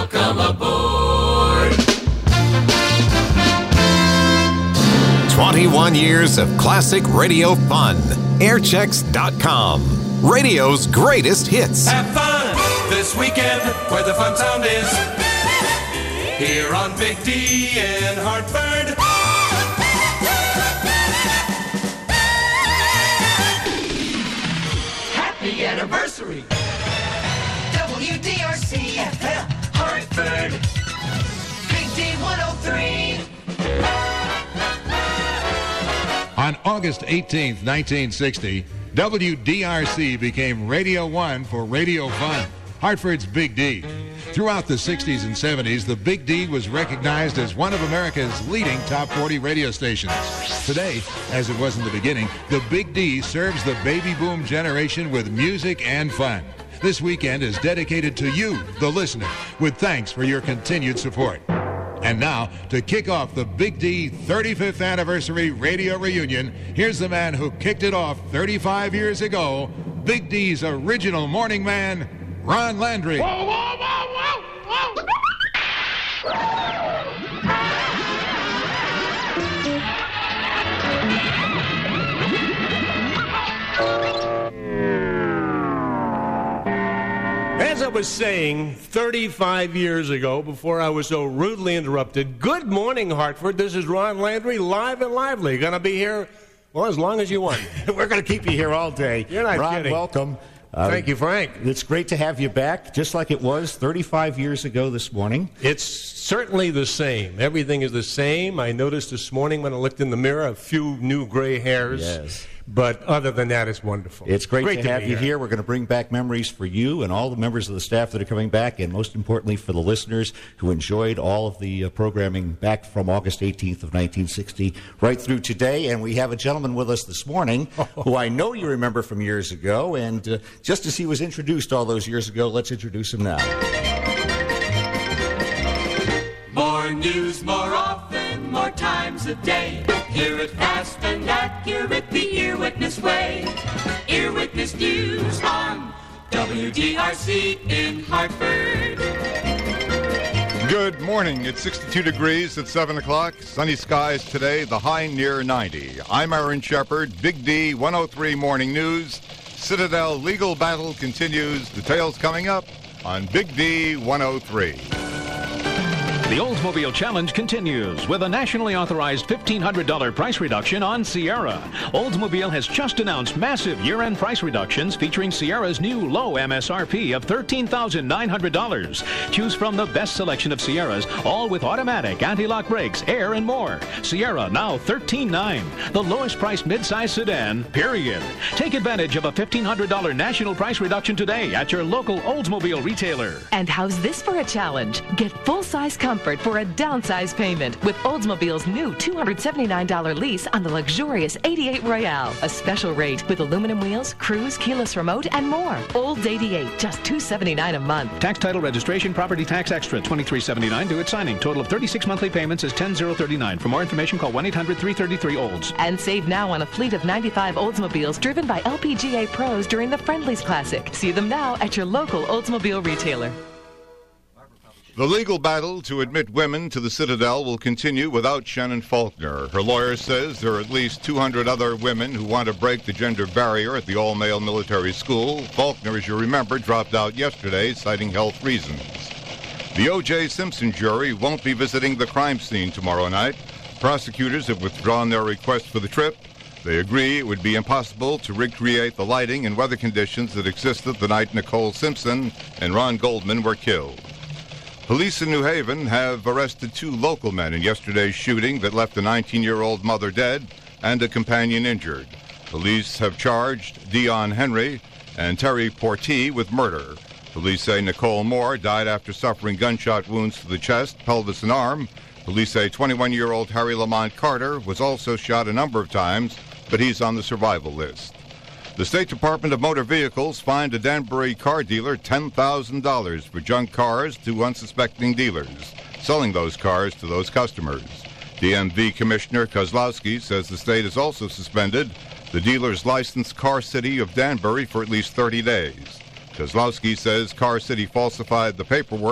Welcome aboard. 21 years of classic radio fun. Airchecks.com. Radio's greatest hits. Have fun this weekend where the fun sound is. Here on Big D in Hartford. Happy anniversary. WDRC FM Hartford. Big D 103. On August 18th, 1960, WDRC became Radio 1 for Radio Fun, Hartford's Big D. Throughout the 60s and 70s, the Big D was recognized as one of America's leading top 40 radio stations. Today, as it was in the beginning, the Big D serves the baby boom generation with music and fun. This weekend is dedicated to you, the listener, with thanks for your continued support. And now, to kick off the Big D 35th Anniversary Radio Reunion, here's the man who kicked it off 35 years ago, Big D's original morning man, Ron Landry. Whoa, whoa, whoa, whoa, whoa. As I was saying 35 years ago, before I was so rudely interrupted, good morning, Hartford. This is Ron Landry, live and lively. Going to be here, well, as long as you want. We're going to keep you here all day. You're not Ron, kidding. welcome. Thank you, Frank. It's great to have you back, just like it was 35 years ago this morning. It's certainly the same. Everything is the same. I noticed this morning when I looked in the mirror a few new gray hairs. Yes. But other than that, it's wonderful. It's great to have be you here. We're going to bring back memories for you and all the members of the staff that are coming back, and most importantly for the listeners who enjoyed all of the programming back from August 18th of 1960 right through today. And we have a gentleman with us this morning who I know you remember from years ago, and just as he was introduced all those years ago, let's introduce him now. More news, more often, more times a day. Hear it fast and accurate the Ear Witness way. Ear Witness News on WDRC in Hartford. Good morning. It's 62 degrees at 7 o'clock. Sunny skies today, the high near 90. I'm Aaron Shepard, Big D 103 Morning News. Citadel legal battle continues. Details coming up on Big D 103. The Oldsmobile Challenge continues with a nationally authorized $1,500 price reduction on Sierra. Oldsmobile has just announced massive year-end price reductions featuring Sierra's new low MSRP of $13,900. Choose from the best selection of Sierras, all with automatic, anti-lock brakes, air, and more. Sierra now $13,900, the lowest priced midsize sedan, period. Take advantage of a $1,500 national price reduction today at your local Oldsmobile retailer. And how's this for a challenge? Get full-size comfort for a downsized payment with Oldsmobile's new $279 lease on the luxurious 88 Royale. A special rate with aluminum wheels, cruise, keyless remote, and more. Olds 88, just $279 a month. Tax, title, registration, property tax extra, $23.79 due at signing. Total of 36 monthly payments is $10,039. For more information, call 1-800-333-OLDS. And save now on a fleet of 95 Oldsmobiles driven by LPGA pros during the Friendlies Classic. See them now at your local Oldsmobile retailer. The legal battle to admit women to the Citadel will continue without Shannon Faulkner. Her lawyer says there are at least 200 other women who want to break the gender barrier at the all-male military school. Faulkner, as you remember, dropped out yesterday, citing health reasons. The O.J. Simpson jury won't be visiting the crime scene tomorrow night. Prosecutors have withdrawn their request for the trip. They agree it would be impossible to recreate the lighting and weather conditions that existed the night Nicole Simpson and Ron Goldman were killed. Police in New Haven have arrested 2 local men in yesterday's shooting that left a 19-year-old mother dead and a companion injured. Police have charged Dion Henry and Terry Portee with murder. Police say Nicole Moore died after suffering gunshot wounds to the chest, pelvis, and arm. Police say 21-year-old Harry Lamont Carter was also shot a number of times, but he's on the survival list. The State Department of Motor Vehicles fined a Danbury car dealer $10,000 for junk cars to unsuspecting dealers, selling those cars to those customers. DMV Commissioner Kozlowski says the state has also suspended the dealer's licensed Car City of Danbury for at least 30 days. Kozlowski says Car City falsified the paperwork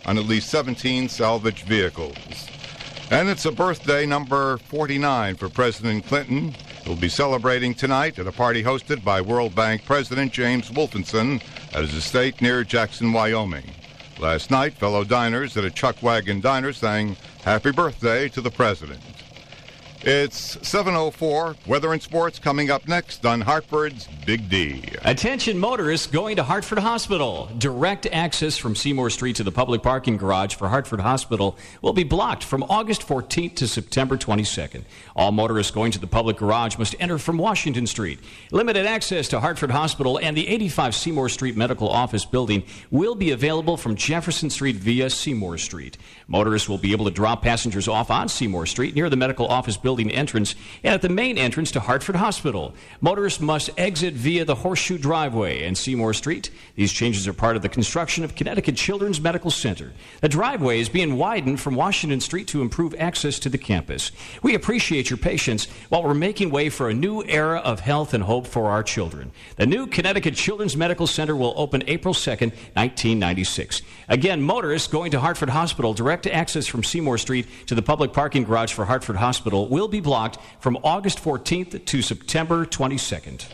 on at least 17 salvage vehicles. And it's a birthday number 49 for President Clinton. He'll be celebrating tonight at a party hosted by World Bank President James Wolfenson at his estate near Jackson, Wyoming. Last night, fellow diners at a Chuck Wagon Diner sang happy birthday to the president. It's 7:04. Weather and sports coming up next on Hartford's Big D. Attention motorists going to Hartford Hospital. Direct access from Seymour Street to the public parking garage for Hartford Hospital will be blocked from August 14th to September 22nd. All motorists going to the public garage must enter from Washington Street. Limited access to Hartford Hospital and the 85 Seymour Street Medical Office Building will be available from Jefferson Street via Seymour Street. Motorists will be able to drop passengers off on Seymour Street near the Medical Office Building entrance and at the main entrance to Hartford Hospital. Motorists must exit via the Horseshoe Driveway and Seymour Street. These changes are part of the construction of Connecticut Children's Medical Center. The driveway is being widened from Washington Street to improve access to the campus. We appreciate your patience while we're making way for a new era of health and hope for our children. The new Connecticut Children's Medical Center will open April 2nd, 1996. Again, motorists going to Hartford Hospital, direct access from Seymour Street to the public parking garage for Hartford Hospital will be blocked from August 14th to September 22nd.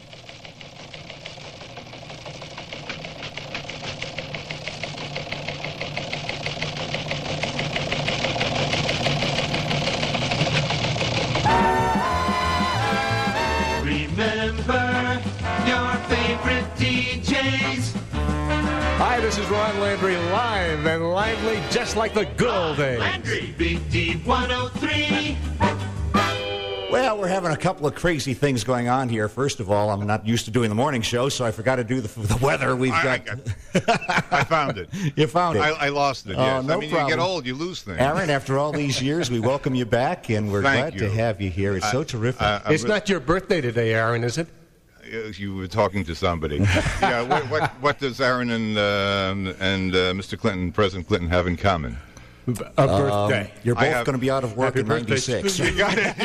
Remember your favorite DJs. Hi, this is Ron Landry, live and lively, just like the good old days. Landry, Big D 103. Well, we're having a couple of crazy things going on here. First of all, I'm not used to doing the morning show, so I forgot to do the weather. I found it. You found it. I lost it, yes. No problem. You get old, you lose things. Aaron, after all these years, we welcome you back, and we're glad to have you here. It's so terrific. It's not your birthday today, Aaron, is it? You were talking to somebody. Yeah. What does Aaron and Mr. Clinton, President Clinton, have in common? A birthday. You're both going to be out of work in 96. You got it.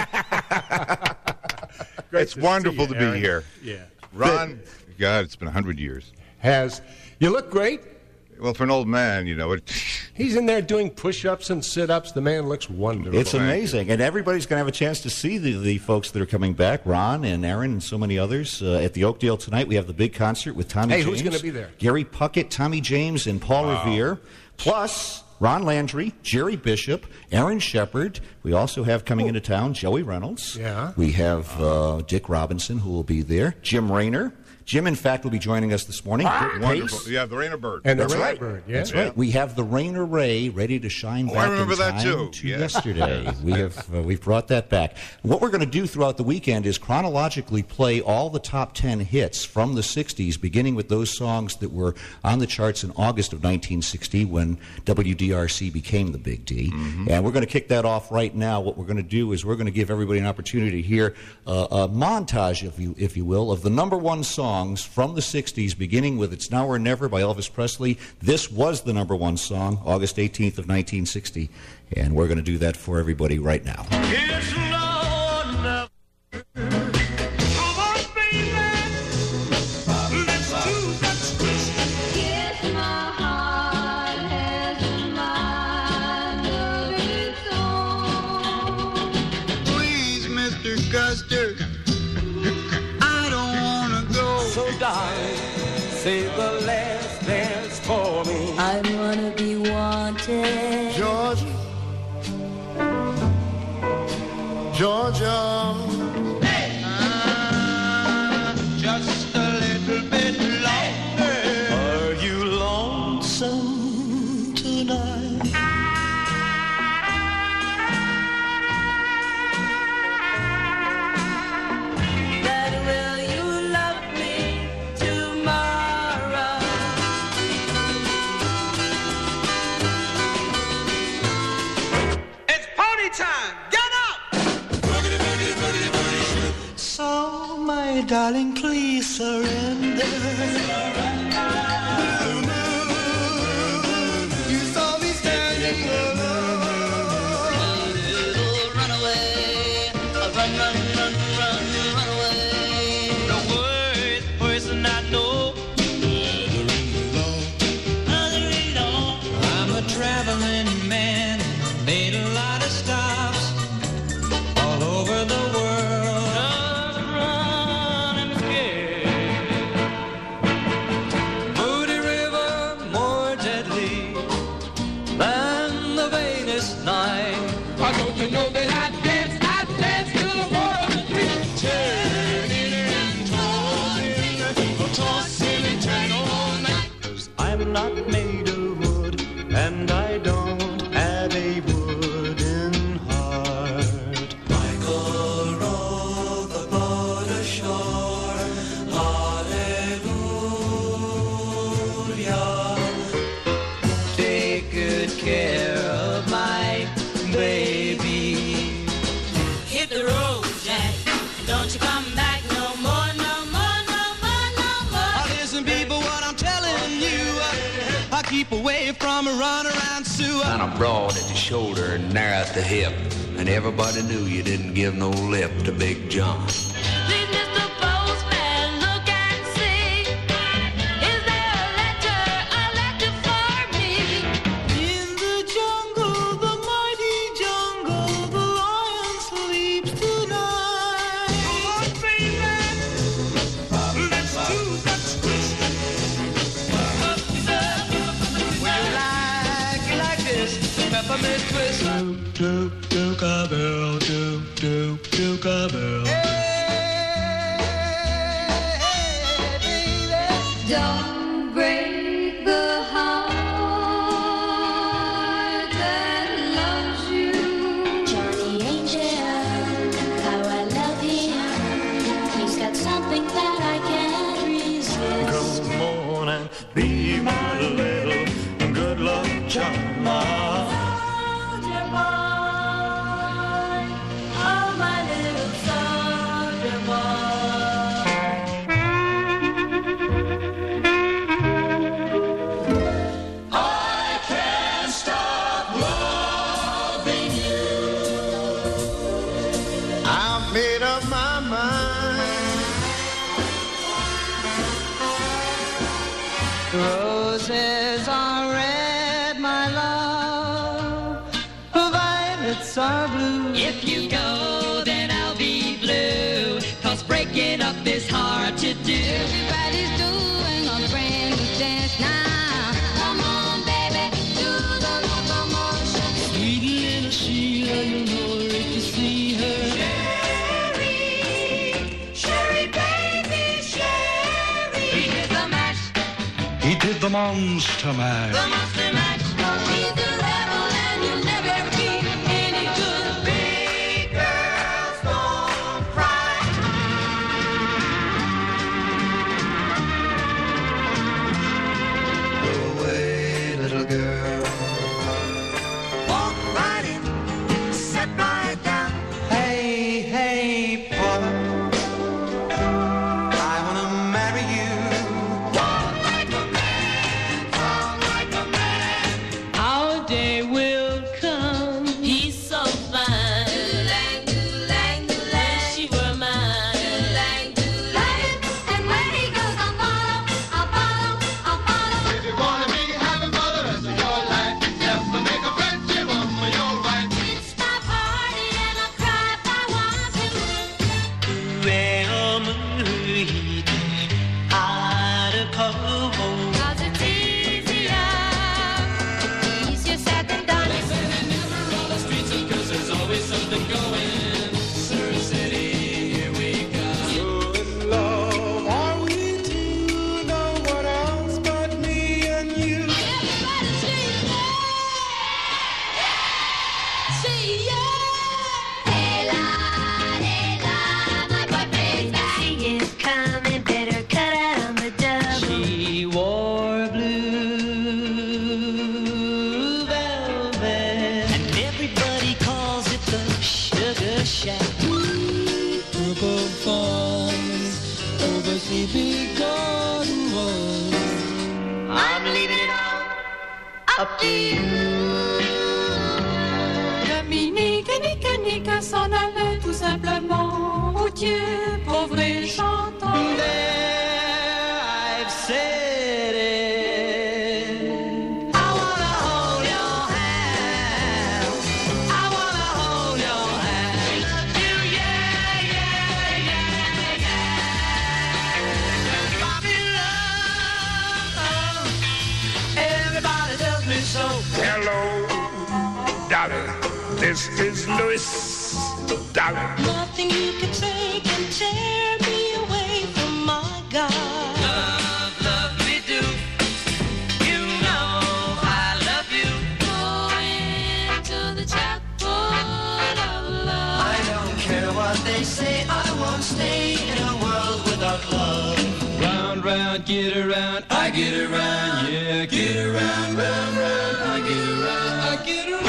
It's wonderful to be here. Yeah. Ron, God, it's been 100 years. You look great. Well, for an old man, you know. He's in there doing push-ups and sit-ups. The man looks wonderful. It's amazing. And everybody's going to have a chance to see the folks that are coming back, Ron and Aaron and so many others. At the Oakdale tonight, we have the big concert with Tommy James. Hey, who's going to be there? Gary Puckett, Tommy James, and Paul Revere. Plus Ron Landry, Jerry Bishop, Aaron Shepard. We also have coming into town Joey Reynolds. Yeah. We have Dick Robinson, who will be there. Jim Rayner. Jim, in fact, will be joining us this morning. Wonderful. Yeah, the Rayner Bird. And the Rayner Bird, yeah. That's right. We have the Rayner Ray ready to shine back I remember in that time too. to yesterday. We've brought that back. What we're going to do throughout the weekend is chronologically play all the top 10 hits from the 60s, beginning with those songs that were on the charts in August of 1960 when WDRC became the Big D. Mm-hmm. And we're going to kick that off right now. What we're going to do is we're going to give everybody an opportunity to hear a montage, if you will, of the number one songs from the 60s, beginning with It's Now or Never by Elvis Presley. This was the number one song, August 18th of 1960, and we're going to do that for everybody right now. It's now or never. Come on, baby. Let's do that twist. Yes, my heart has a mind of its own. Please, Mr. Custer. I don't want to go. So darling, save the last dance for me. I wanna be wanted. Georgia. Hey! Just a little bit longer. Are you lonesome tonight? Then will you love me tomorrow? It's party time. Get up! So, my darling, please surrender. You saw me standing alone. Little runaway, run away. The worst person I know. I'm a traveler. traveling man, made a lot of stops all over the world. Just running scared. Moody River, more deadly than the vainest night. I don't you know that I dance to the water between turning and tossing and turning all night. 'Cause I'm not made of wood, and I don't have a wooden heart. Michael rowed the boat ashore, hallelujah. Take good care of my baby. Hit the road, Jack. Don't you come back no more, no more, no more, no more. Listen, people, what I'm telling you, I keep away from a runaround Sue. Kind of broad at the shoulder and narrow at the hip, and everybody knew you didn't give no lip to Big John. Please, Mr. Postman, look and see. Is there a letter for me? In the jungle, the mighty jungle, the lion sleeps tonight. Oh, baby, let's do that twist. Will you like this peppermint twist? Doop, doop, a bell, doop, doop, doop, a bell. Don't break the heart that loves you. Johnny Angel, how I love him. He's got something that I can't resist. Come on and be my little good luck charm. Soldier boy, oh my little soldier I can't stop loving you. I've made up my mind. Roses are red, my love. Violets are blue. If you go, then I'll be blue. 'Cause breaking up is hard to do. Everybody's doing a brand new dance now. Come on, baby, do the locomotion. Sweet little Sheila, you know her if you see her. Sherry, Sherry, baby, Sherry. He did the mash, He did the monster mash. the monster mash. He's the rebel and you'll never be any good. Big girls don't cry. Go away, little girl. Walk right in, sit right down. Hey, hey, Paula, I wanna marry you. Walk like a man, talk like a man. Our day will come. He's so fine. Doo-lang, doo-lang, doo-lang. Wish she were mine. Doo-lang, doo-lang. And when he goes, I'll follow, I'll follow, I'll follow. If you wanna be having for the rest of your life, never make a friendship of your wife. It's my party and I'll cry if I want to. Cause it's easier said than done. On the streets, because there's always something going. Surf City, here we come. So in love, are we two? No one else but me and you. Everybody say yeah. Hey la, my boyfriend's back. He is coming, better cut out on the double. She wore blue velvet, and everybody calls it the Sugar Shack. Purple fawns over sleepy garden walls. I'm leaving it all up to you. Dominique et Nick s'en allaient tout simplement. Routier, pauvre et chantant. There, I've said it. I wanna hold your hand. Dolly. This is Louis, Dolly. Nothing you can say can tear me away from my God. Love, love me do. You know I love you. Going to the chapel of love. I don't care what they say, I won't stay in a world without love. Round, round, get around, I get around, yeah, get around, round, round, I get around, I get around.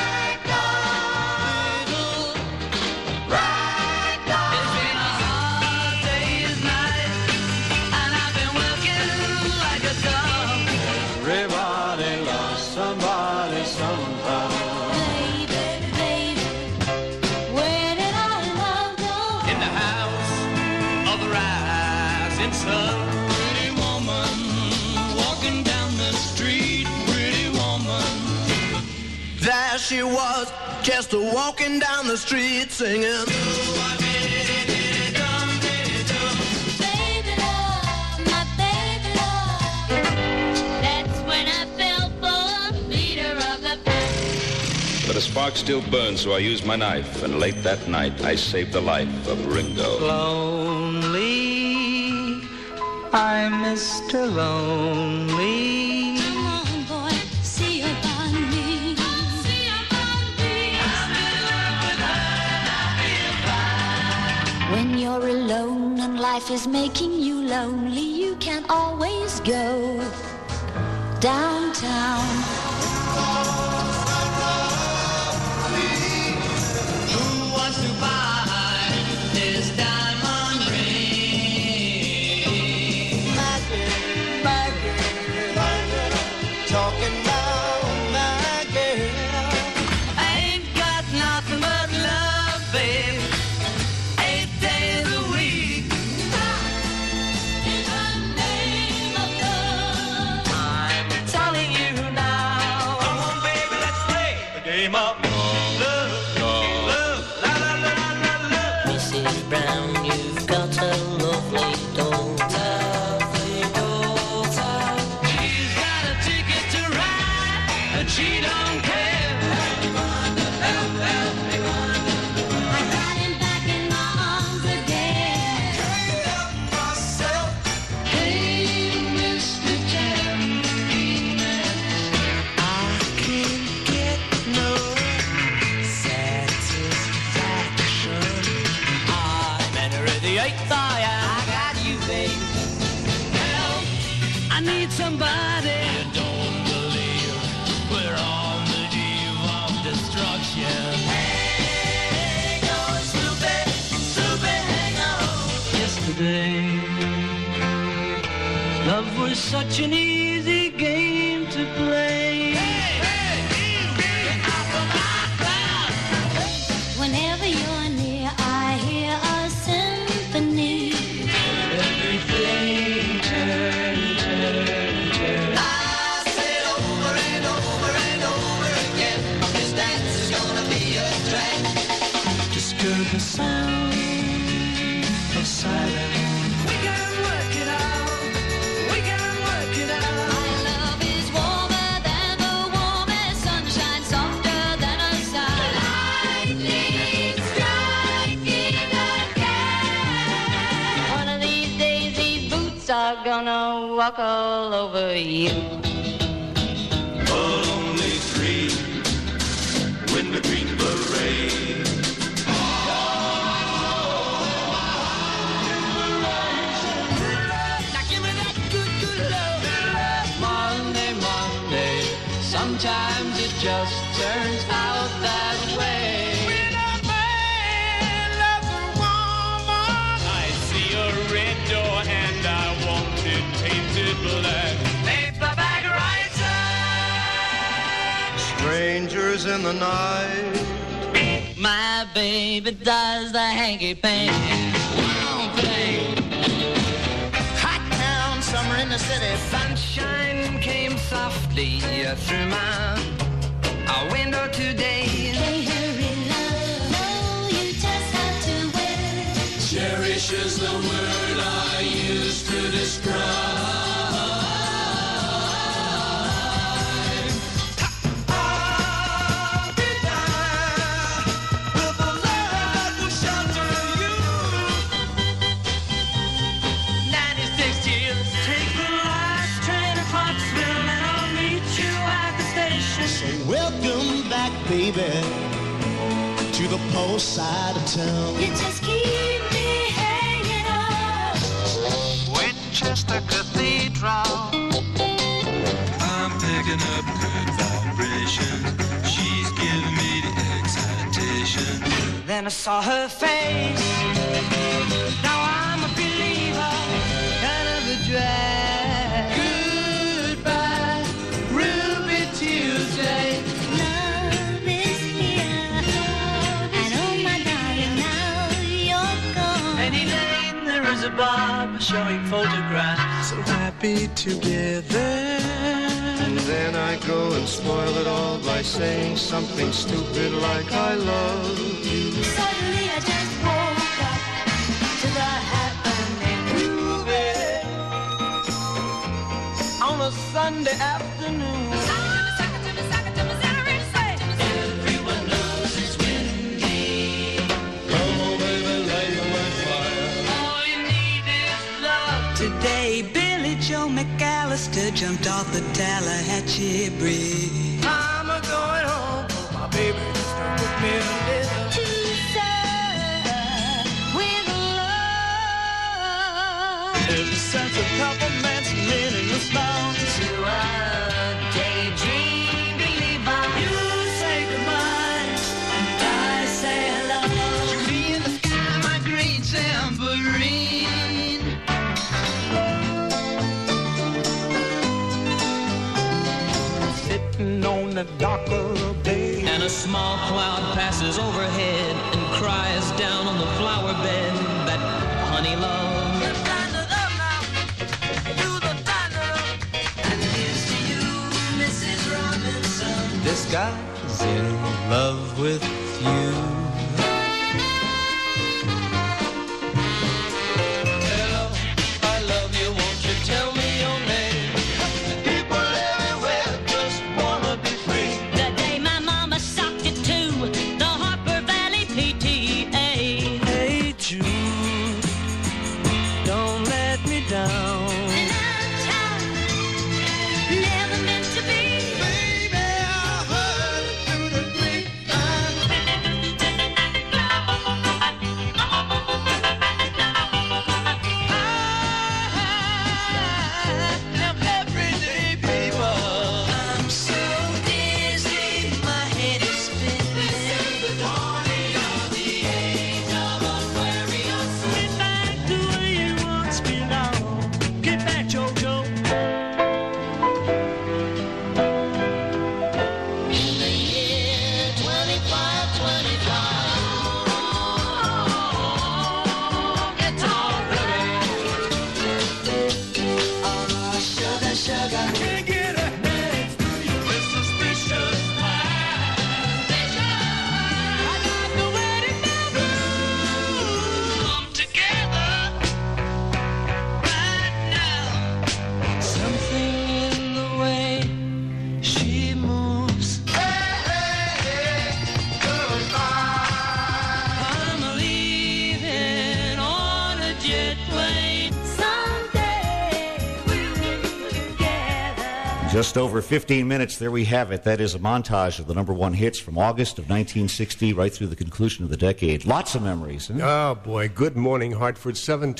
It's been a hard day's night, and I've been working like a dog. Everybody loves somebody sometime. Baby, baby, where did our love go? In the house of the rising sun. Pretty woman walking down the street. Pretty woman. There she was, just walking down the street singing. Baby love, my baby love. That's when I fell for the leader of the pack. But a spark still burns, so I used my knife, and late that night I saved the life of Ringo. Lonely, I'm Mr. Lonely. Come on, boy, see about me. See about me. I'm in love with her, I feel fine. When you're alone and life is making you lonely, you can't always go downtown. Who wants to buy this diamond ring? My girl, talking about my girl. I ain't got nothing but love, babe. 8 days a week. In the name of love. I'm telling you now. Come on, baby, let's play the game of love, love, la la la la la. Mrs. Brown, you've got a lovely daughter. She's got a ticket to ride, and she don't care. I got him back in my arms again. Hey, Mr. Gentleman, I can't get no satisfaction. I'm entering the 8th eye. I got you, babe. Help, I need somebody. You don't believe we're on the eve of destruction. Hang on, Snoopy, Snoopy, hang on. Yesterday, love was such an easy game to play. Whenever you're near, I hear a symphony. Everything turn, turn, turn. I said over and over and over again, this dance is gonna be a drag. Disturb the sound of silence. We can work it out. We can work it out. My love is warmer than the warmest sunshine, softer than a sigh. Lightning striking again. One of these days, these boots are gonna walk all over you. A lonely street, wind between parade. Now give me that good, good love. Monday, Monday. Sometimes it just turns out that way. When a man loves a woman, I see a red door and I want it painted black. Paper bag right side. Strangers in the night. My baby does the hanky panky. Hot town, summer in the city. Sunshine came softly through my window today. Hey, hurry, love. No, you just have to wait. Cherish is the word I use to describe. Welcome back, baby, to the post side of town. You just keep me hanging on. Winchester Cathedral. I'm picking up good vibrations. She's giving me the excitation. Then I saw her face. Now I'm a believer, kind of a drag. Goodbye, Ruby Tuesday. Love is here. And oh my darling, now you're gone. And Elaine, there is a bar showing photographs. So happy together. And then I go and spoil it all by saying something stupid like I love you. Suddenly I just woke up to the happening. Ruby, on a Sunday afternoon. Everyone knows it's windy. Come on, baby, light my fire. All you need is love. Today, Billy Joe McAllister jumped off the Tallahatchie Bridge. I'm a going home, my baby just don't put me a little too sad with love. There's a sense of compliments meaningless bound to a daydream believer. You say goodbye and I say hello. Julie in the sky, my green tambourine. Sitting on the dock of the bay, and a small cloud passes overhead and cries down on the flower bed that honey love. This guy's in love with you. Hello, I love you, won't you tell me your name? People everywhere just wanna be free. The day my mama socked it to the Harper Valley PTA. Hey Jude, don't let me down. Never meant to be. Just over 15 minutes, there we have it. That is a montage of the number one hits from August of 1960 right through the conclusion of the decade. Lots of memories. Huh? Oh, boy. Good morning, Hartford.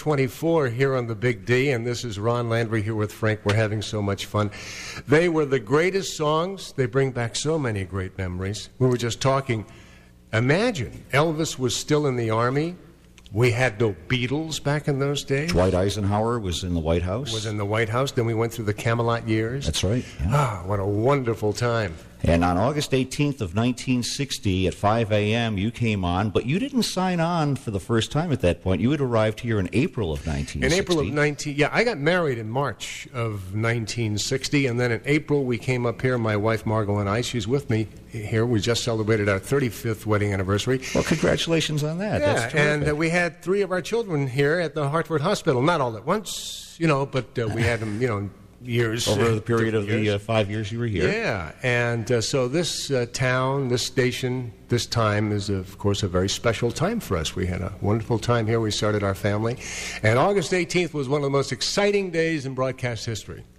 7:24 here on the Big D, and this is Ron Landry here with Frank. We're having so much fun. They were the greatest songs. They bring back so many great memories. We were just talking. Imagine, Elvis was still in the Army. We had no Beatles back in those days. Dwight Eisenhower was in the White House. Was in the White House. Then we went through the Camelot years. That's right. Yeah. Ah, what a wonderful time. And on August 18th of 1960 at 5 a.m., you came on, but you didn't sign on for the first time at that point. You had arrived here in April of 1960. In April of I got married in March of 1960, and then in April we came up here, my wife Margot and I. She's with me here. We just celebrated our 35th wedding anniversary. Well, congratulations on that. Yeah, That's terrific. and we had 3 of our children here at the Hartford Hospital. Not all at once, but we had them, years. Over the period of the 5 years you were here. Yeah, and so this town, this station, this time is, of course, a very special time for us. We had a wonderful time here. We started our family. And August 18th was one of the most exciting days in broadcast history.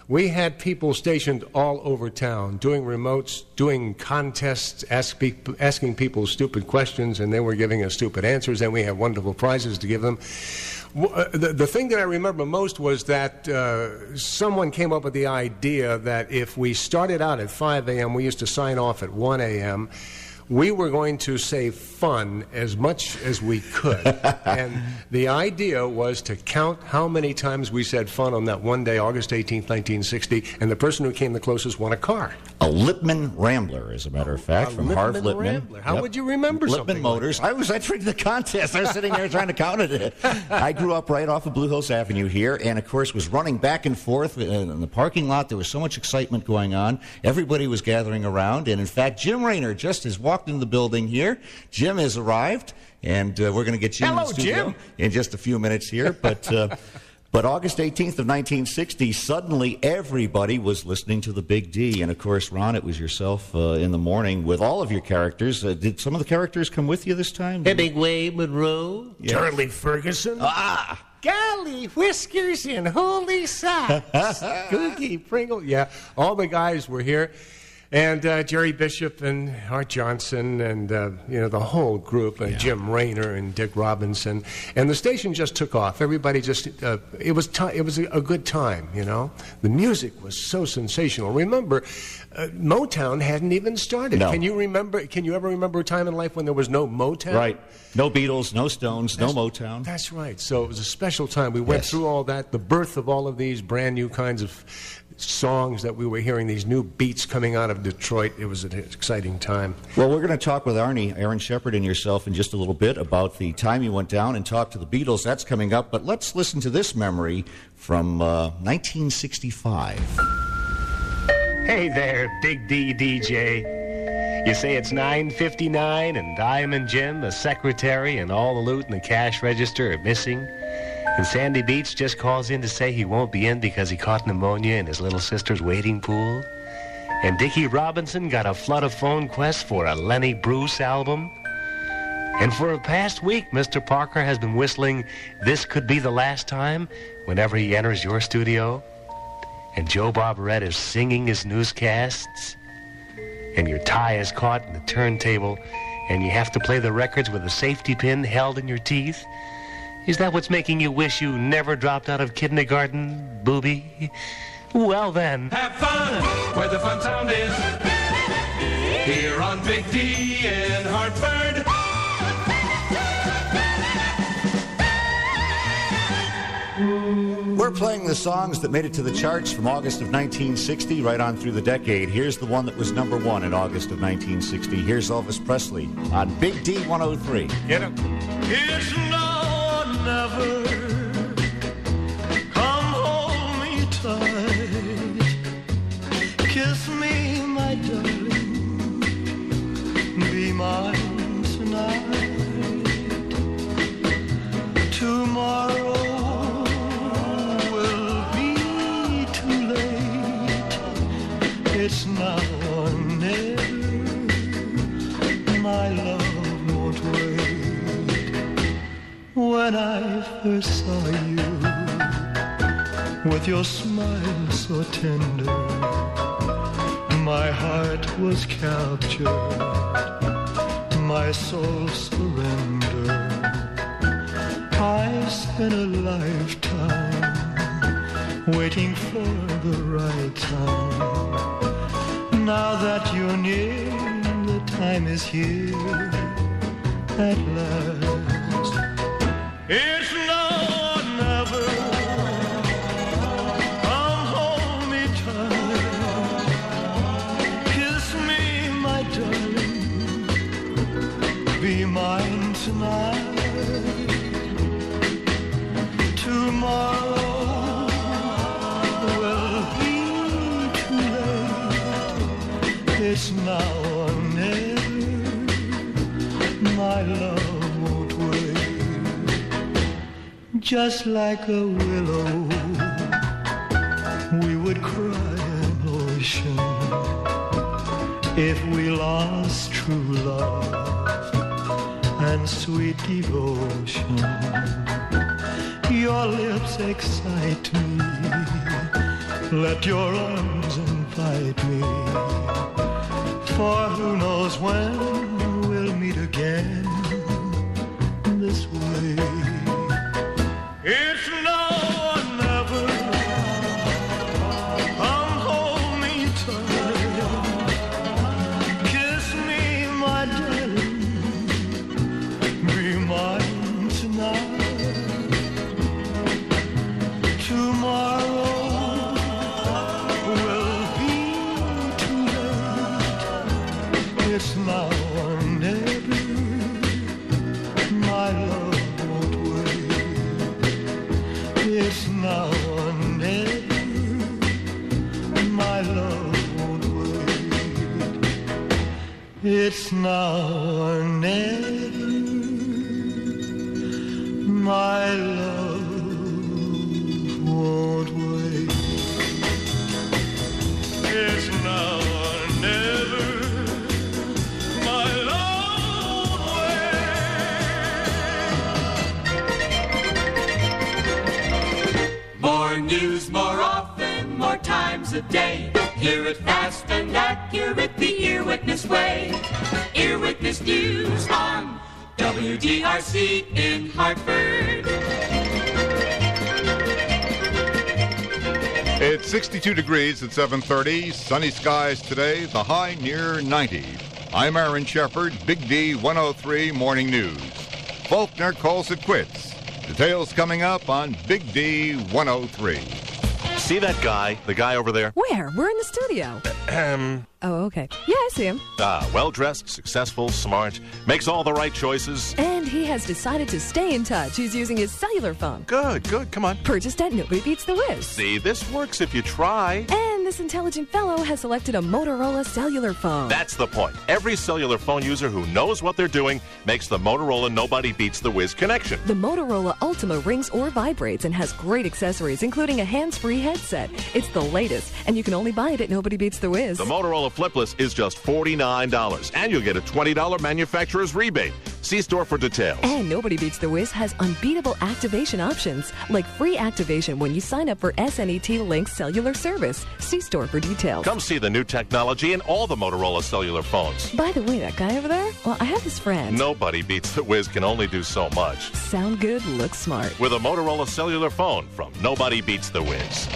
We had people stationed all over town doing remotes, doing contests, asking people stupid questions, and they were giving us stupid answers, and we had wonderful prizes to give them. The thing that I remember most was that someone came up with the idea that if we started out at 5 a.m., we used to sign off at 1 a.m., we were going to say fun as much as we could. And the idea was to count how many times we said fun on that one day, August 18th, 1960, and the person who came the closest won a car. A Lippmann Rambler, as a matter of fact, from Harv Lippmann. Rambler. How would you remember something Lippmann Motors. like that? I was entering the contest. I was sitting there trying to count it. I grew up right off of Blue Hills Avenue here, and of course was running back and forth in the parking lot. There was so much excitement going on. Everybody was gathering around, and in fact, Jim Raynor just has walked into the building here. Jim has arrived, and we're going to get Jim in the studio Jim. in just a few minutes here. But August 18th of 1960, suddenly everybody was listening to the Big D. And, of course, Ron, it was yourself in the morning with all of your characters. Did some of the characters come with you this time? Hemingway, Monroe, Yeah. Charlie Ferguson. Ah! Golly, whiskers and holy socks. Googie Pringle. Yeah, all the guys were here. And Jerry Bishop and Art Johnson and, the whole group, Jim Raynor and Dick Robinson. And the station just took off. Everybody just, it was a good time, you know. The music was so sensational. Remember, Motown hadn't even started. No. Can you ever remember a time in life when there was no Motown? Right. No Beatles, no Stones, no Motown. That's right. So it was a special time. We went through all that, the birth of all of these brand new kinds of songs that we were hearing, these new beats coming out of Detroit. It was an exciting time. Well, we're going to talk with Aaron Shepard and yourself in just a little bit about the time you went down and talked to the Beatles. That's coming up. But let's listen to this memory from 1965. Hey there, Big D DJ. You say it's 9:59 and Diamond Jim, the secretary, and all the loot in the cash register are missing. And Sandy Beach just calls in to say he won't be in because he caught pneumonia in his little sister's wading pool. And Dickie Robinson got a flood of phone quests for a Lenny Bruce album. And for the past week, Mr. Parker has been whistling This Could Be the Last Time whenever he enters your studio. And Joe Barbarette is singing his newscasts. And your tie is caught in the turntable, and you have to play the records with a safety pin held in your teeth. Is that what's making you wish you never dropped out of kindergarten, booby? Well then. Have fun where the fun sound is. Here on Big D in Hartford. We're playing the songs that made it to the charts from August of 1960 right on through the decade. Here's the one that was number one in August of 1960. Here's Elvis Presley on Big D 103. Get him. It's now or never. Come hold me tight. Kiss me, my darling. Be mine tonight. Tomorrow will be too late. It's now or never. My love won't wait. When I first saw you, with your smile so tender, my heart was captured, my soul surrendered. I spent a lifetime waiting for the right time. Now that you're near, the time is here at last. It's now or never. Come hold me tight. Kiss me, my darling. Be mine tonight. Tomorrow will be too late. It's now or never. My love won't wait. Just like a willow, we would cry an ocean if we lost true love and sweet devotion. Your lips excite me, Let your arms invite me. For who knows when we'll meet again this way. It's now or never. Come hold me tight. Kiss me, my darling. Be mine tonight. Tomorrow will be too late. It's now or never. My love won't wait. It's now or never. My love won't wait. It's now or never. My love won't wait. It's now or never. My love won't wait. More news, more often, more times a day. Hear it fast and accurate the Ear Witness way. Ear Witness News on WDRC in Hartford. It's 62 degrees at 7:30. Sunny skies today, the high near 90. I'm Aaron Shepard, Big D 103 Morning News. Faulkner calls it quits. Details coming up on Big D 103. See that guy? The guy over there? Where? We're in the studio. Oh, okay. Yeah, I see him. Well-dressed, successful, smart, makes all the right choices. And he has decided to stay in touch. He's using his cellular phone. Good. Come on. Purchased at Nobody Beats the Whiz. See, this works if you try. And this intelligent fellow has selected a Motorola cellular phone. That's the point. Every cellular phone user who knows what they're doing makes the Motorola Nobody Beats the Whiz connection. The Motorola Ultima rings or vibrates and has great accessories, including a hands-free headset. It's the latest, and you can only buy it at Nobody Beats the Whiz. The Motorola Flipless is just $49, and you'll get a $20 manufacturer's rebate. See store for details. And Nobody Beats the Whiz has unbeatable activation options, like free activation when you sign up for SNET Link cellular service. See store for details. Come see the new technology in all the Motorola cellular phones. By the way, that guy over there? Well, I have his friend. Nobody Beats the Whiz can only do so much. Sound good, look smart. With a Motorola cellular phone from Nobody Beats the Whiz.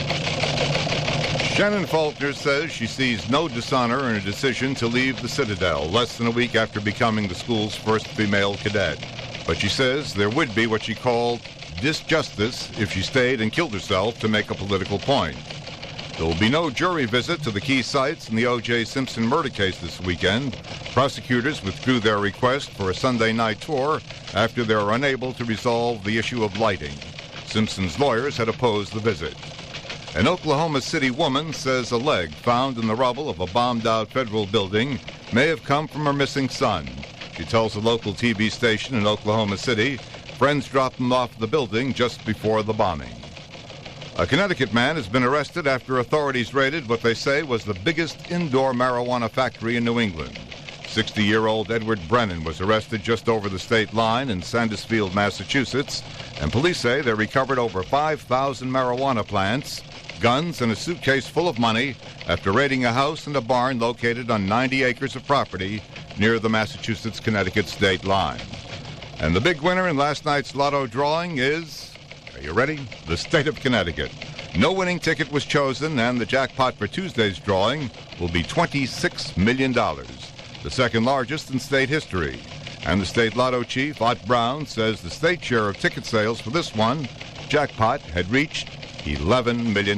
Shannon Faulkner says she sees no dishonor in her decision to leave the Citadel less than a week after becoming the school's first female cadet. But she says there would be what she called disjustice if she stayed and killed herself to make a political point. There will be no jury visit to the key sites in the O.J. Simpson murder case this weekend. Prosecutors withdrew their request for a Sunday night tour after they were unable to resolve the issue of lighting. Simpson's lawyers had opposed the visit. An Oklahoma City woman says a leg found in the rubble of a bombed-out federal building may have come from her missing son. She tells a local TV station in Oklahoma City friends dropped him off the building just before the bombing. A Connecticut man has been arrested after authorities raided what they say was the biggest indoor marijuana factory in New England. 60-year-old Edward Brennan was arrested just over the state line in Sandusfield, Massachusetts, and police say they recovered over 5,000 marijuana plants, guns, and a suitcase full of money after raiding a house and a barn located on 90 acres of property near the Massachusetts-Connecticut state line. And the big winner in last night's lotto drawing is, are you ready? The state of Connecticut. No winning ticket was chosen, and the jackpot for Tuesday's drawing will be $26 million, the second largest in state history. And the state lotto chief, Ott Brown, says the state share of ticket sales for this one, jackpot, had reached $11 million.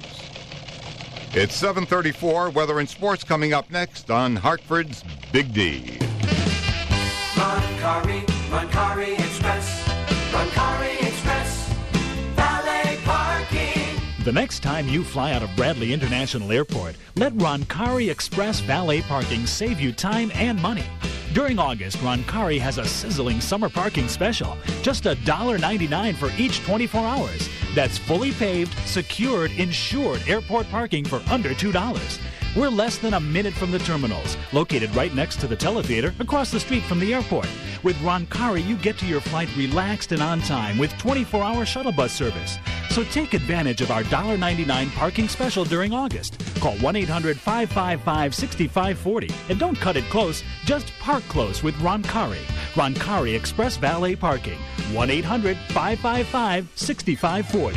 It's 7:34. Weather and sports coming up next on Hartford's Big D. Roncari Express. Roncari Express. Valet parking. The next time you fly out of Bradley International Airport, let Roncari Express Valet Parking save you time and money. During August, Roncari has a sizzling summer parking special. Just $1.99 for each 24 hours. That's fully paved, secured, insured airport parking for under $2. We're less than a minute from the terminals, located right next to the teletheater across the street from the airport. With Roncari, you get to your flight relaxed and on time with 24-hour shuttle bus service. So take advantage of our $1.99 parking special during August. Call 1-800-555-6540 and don't cut it close, just park close with Roncari. Roncari Express Valet Parking. 1-800-555-6540.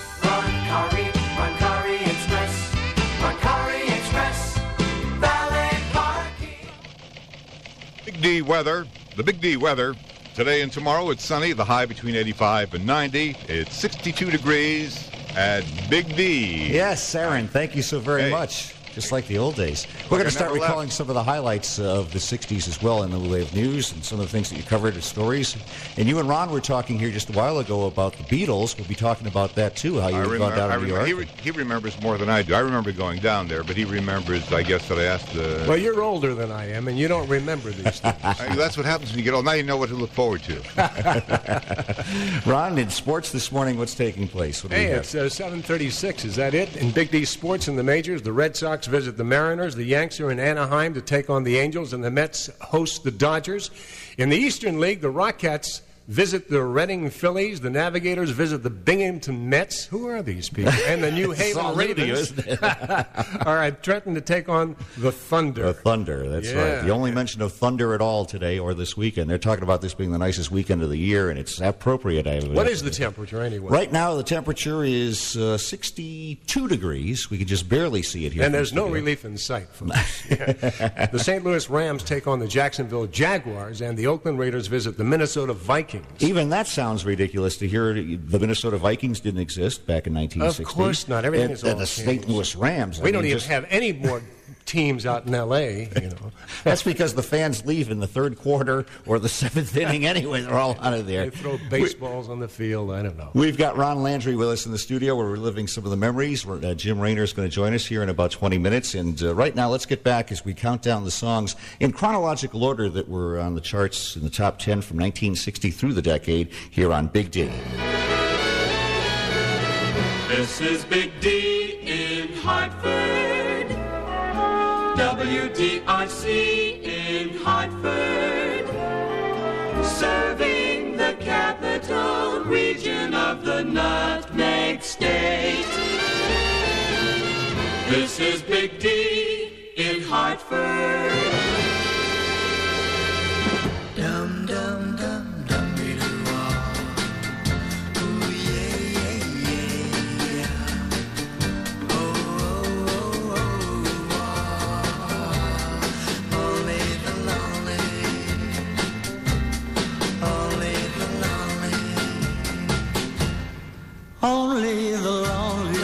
Roncari Express, Roncari Express, valet parking. Big D weather. The Big D weather. Today and tomorrow it's sunny, the high between 85 and 90. It's 62 degrees at Big D. Yes, Aaron, thank you so very much. Just like the old days. We're going to start recalling some of the highlights of the 60s as well in the way of news and some of the things that you covered as stories. And you and Ron were talking here just a while ago about the Beatles. We'll be talking about that too, how you've gone down to New York. He remembers more than I do. I remember going down there, but he remembers, I guess, that I asked the... Well, you're older than I am, and you don't remember these things. That's what happens when you get old. Now you know what to look forward to. Ron, in sports this morning, what's taking place? What do we have? It's 7:36. Is that it? In Big D sports in the majors, the Red Sox visit the Mariners. The Yanks are in Anaheim to take on the Angels, and the Mets host the Dodgers. In the Eastern League, the Rockettes visit the Reading Phillies. The Navigators visit the Binghamton Mets. Who are these people? And the New Haven Ravens. All right, Trenton to take on the Thunder. The Thunder, that's right. The only mention of thunder at all today or this weekend. They're talking about this being the nicest weekend of the year, and it's appropriate. What is the temperature anyway? Right now, the temperature is 62 degrees. We can just barely see it here. And there's no relief in sight, folks. The St. Louis Rams take on the Jacksonville Jaguars, and the Oakland Raiders visit the Minnesota Vikings. Even that sounds ridiculous to hear. The Minnesota Vikings didn't exist back in 1960. Of course not. Everything is all the St. Louis Rams. We don't even have any more teams out in L.A., you know. That's because the fans leave in the third quarter or the seventh inning anyway. They're all out of there. They throw baseballs on the field. I don't know. We've got Ron Landry with us in the studio. We're reliving some of the memories. Jim Raynor is going to join us here in about 20 minutes. And right now, let's get back as we count down the songs in chronological order that were on the charts in the top 10 from 1960 through the decade here on Big D. This is Big D in Hartford. WDRC in Hartford, serving the capital region of the Nutmeg State. This is Big D in Hartford. Dum dum dum dum dee doo wah. Ooh yeah yeah yeah yeah. Oh oh oh oh. Only the lonely, only the lonely, only the lonely.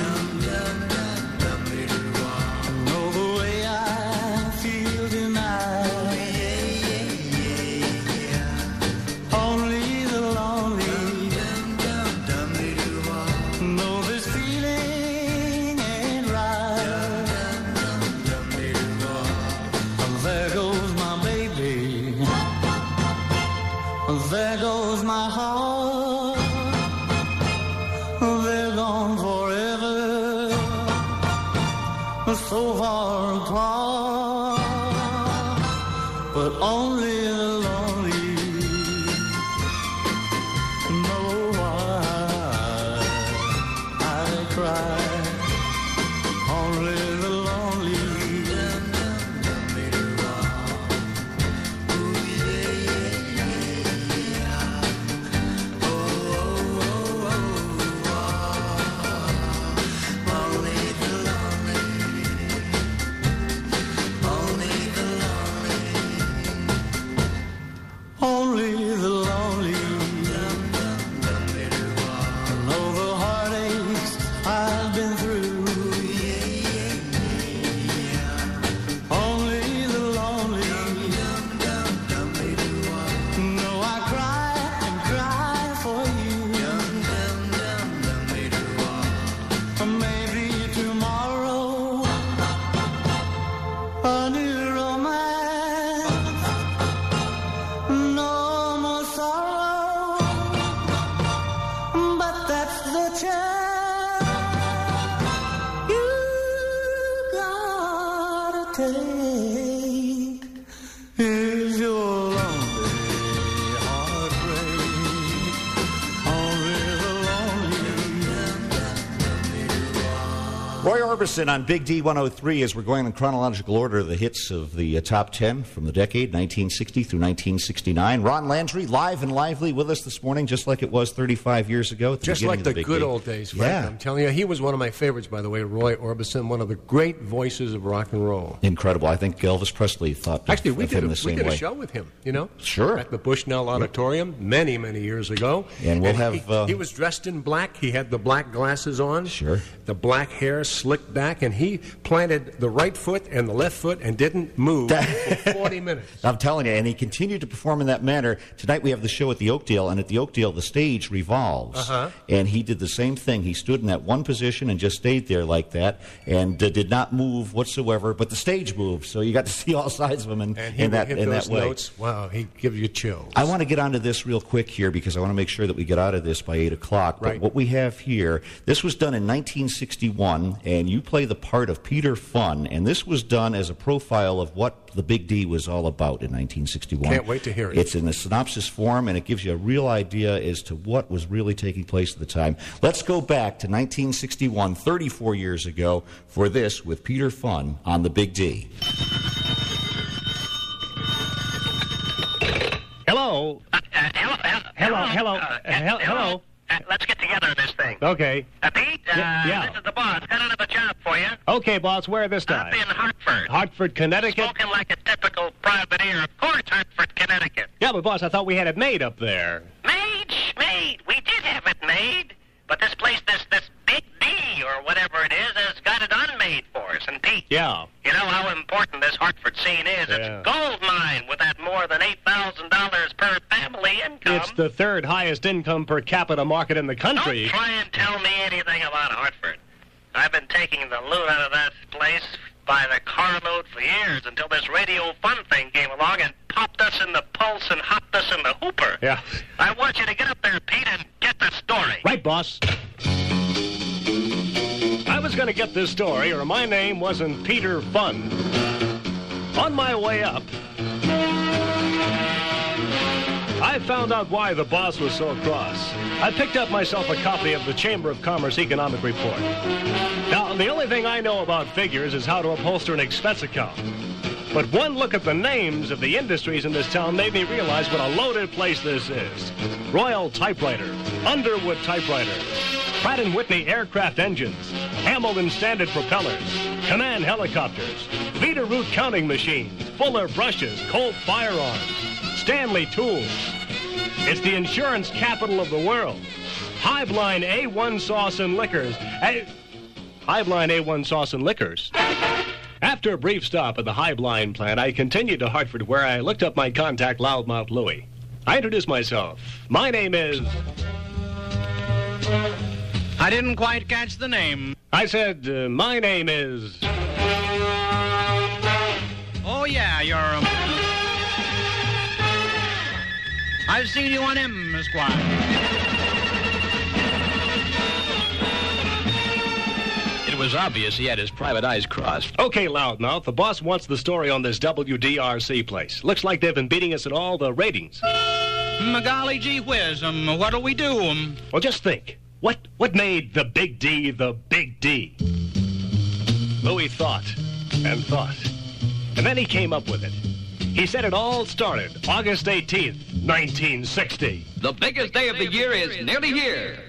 Know the way I feel tonight. Only the lonely know this feeling ain't right. There goes my baby. There goes my heart. They're gone forever. So far apart. But only the lonely know why I cry. Only the lonely. Morrison on Big D 103 as we're going in chronological order the hits of the top 10 from the decade 1960 through 1969. Ron Landry, live and lively with us this morning, just like it was 35 years ago. At the Just beginning like of the Big good D. old days, Frank. Yeah. I'm telling you, he was one of my favorites, by the way, Roy Orbison, one of the great voices of rock and roll. Incredible. I think Elvis Presley thought Actually, we of him did the same a way. show with him, you know? Sure. At the Bushnell Auditorium many, many years ago. And we'll have... He was dressed in black. He had the black glasses on. Sure. The black hair slicked back, and he planted the right foot and the left foot and didn't move for 40 minutes. I'm telling you, and he continued to perform in that manner. Tonight we have the show at the Oakdale, and at the Oakdale the stage revolves. Uh-huh. And he did the same thing. He stood in that one position and just stayed there like that and did not move whatsoever, but the stage moved, so you got to see all sides of him And he in would that hit in those that way. notes. Wow, he'd give you chills. I want to get onto this real quick here because I want to make sure that we get out of this by 8 o'clock. But Right. what we have here, this was done in 1961, and you play the part of Peter Funn, and this was done as a profile of what the Big D was all about in 1961. Can't wait to hear it. It's in a synopsis form, and it gives you a real idea as to what was really taking place at the time. Let's go back to 1961, 34 years ago, for this with Peter Funn on the Big D. Hello. Hello. Let's get together on this thing. Okay. Pete, Yeah. this is the boss. Got another job for you. Okay, boss, where this time? Up in Hartford. Hartford, Connecticut? Spoken like a typical privateer. Of course, Hartford, Connecticut. Yeah, but boss, I thought we had it made up there. Made. We did have it made. But this place, this Big D, or whatever it is, has got it unmade for us. And Pete, Yeah. you know how important this Hartford scene is. It's Yeah. a gold mine with that more than $8,000 per family income. It's the third highest income per capita market in the country. Don't try and tell me anything about Hartford. I've been taking the loot out of that place by the carload for years until this Radio Fun thing came along and popped us in the pulse and hopped us in the hooper. Yeah. I want you to get up there, Pete, and get the story. Right, boss. I was going to get this story, or my name wasn't Peter Funn. On my way up, I found out why the boss was so cross. I picked up myself a copy of the Chamber of Commerce Economic Report. Now, the only thing I know about figures is how to upholster an expense account. But one look at the names of the industries in this town made me realize what a loaded place this is. Royal Typewriter, Underwood Typewriter, Pratt & Whitney Aircraft Engines, Hamilton Standard Propellers, Command Helicopters, Vita-Root Counting Machines, Fuller Brushes, Colt Firearms, Stanley Tools. It's the insurance capital of the world. Hiveline A1 Sauce and Liquors. Hiveline A1 Sauce and Liquors. After a brief stop at the Hiveline plant, I continued to Hartford where I looked up my contact, Loudmouth Louie. I introduced myself. My name is... I didn't quite catch the name. I said, my name is... Oh, yeah, you're... I've seen you on M, Esquire. It was obvious he had his private eyes crossed. Okay, Loudmouth, the boss wants the story on this WDRC place. Looks like they've been beating us at all the ratings. Golly gee whiz, what'll we do? Well, just think. What made the Big D the Big D? Louis thought and thought. And then he came up with it. He said it all started August 18th, 1960. The biggest day of the year is nearly here.